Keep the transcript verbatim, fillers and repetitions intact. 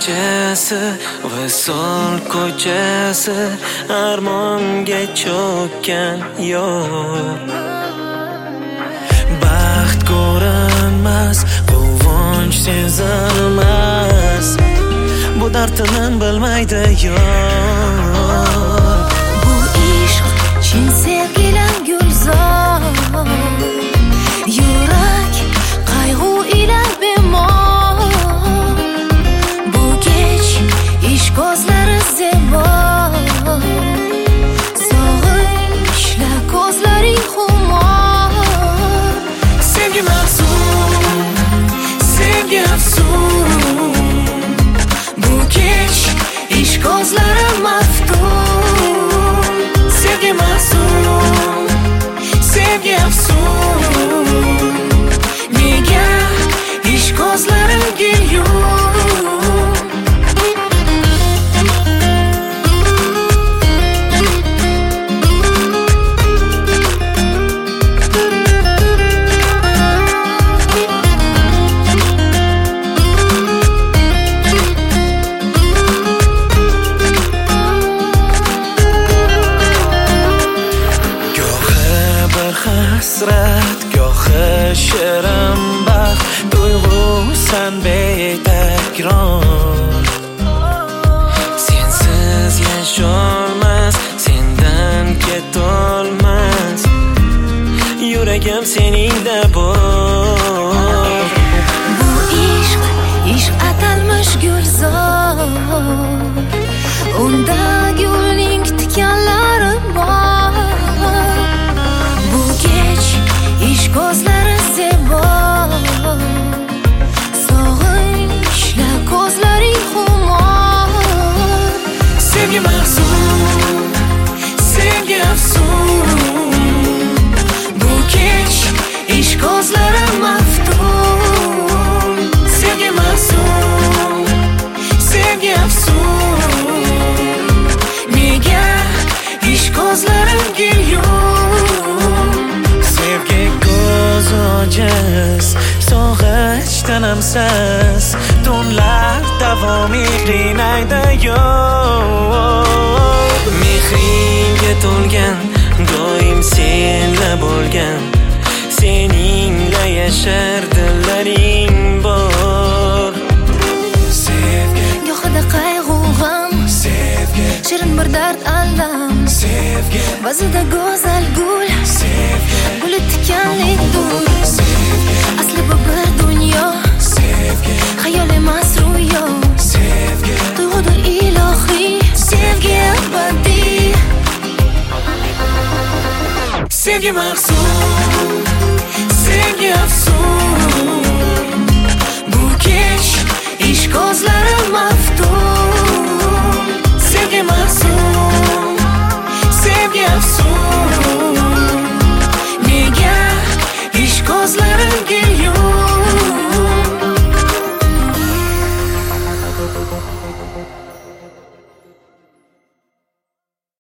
kechasi, visol ko'chasi, armonga cho'kkan yo'l. Baxt ko'rinmas, quvonch sezilmas, bu dardini bilmaydi yo'l. Bu ishq chin sevgilar gulzor, yurak qayg'u ila bemor. Bu kech ishq ko'zlari zebo, sog'inchla ko'zlaring xumor. Sevgi mahzun, sevgi afsun, bu kech ishq ko'zlari maftun. Sevgi mahzun, sevgi afsun, nega ishq ko'zlarimga yum. Hasrat gohi shirin baxt, tuyg'usan betakror. Sensiz yasholmas, sendan ketolmas, yuragim seningda bor. Bu ishq, ishq atalmish gulzor, unda gulning tikanlari bor. Bu kech ishq ko'zlari zebo, sog'inchla ko'zlaring xumor. Sevgi mahzun, sevgi afsun, bu kech ishq ko'zlari maftun. Sevgi mahzun, sevgi afsun, nega ishq ko'zlarimga yum. Sevgi ko'z ojiz, sog'inch tinimsiz, tunlar davomiy qiynaydi yo'l. Mehringga to'lgan, doim senla bo'lgan, seningla yashar dillaring bor. Sevgi Gohida qayg'u g'am, sevgi, shirin bir dard alam, sevgi, ba'zida go'zal gul, sevgi, guli tikanli dur. sevgi, Asli bu bir dunyo, sevgi, xayol emas ro'yo. sevgi, Tuyg'udir ilohiy, sevgi abadiy. sevgi mahzun.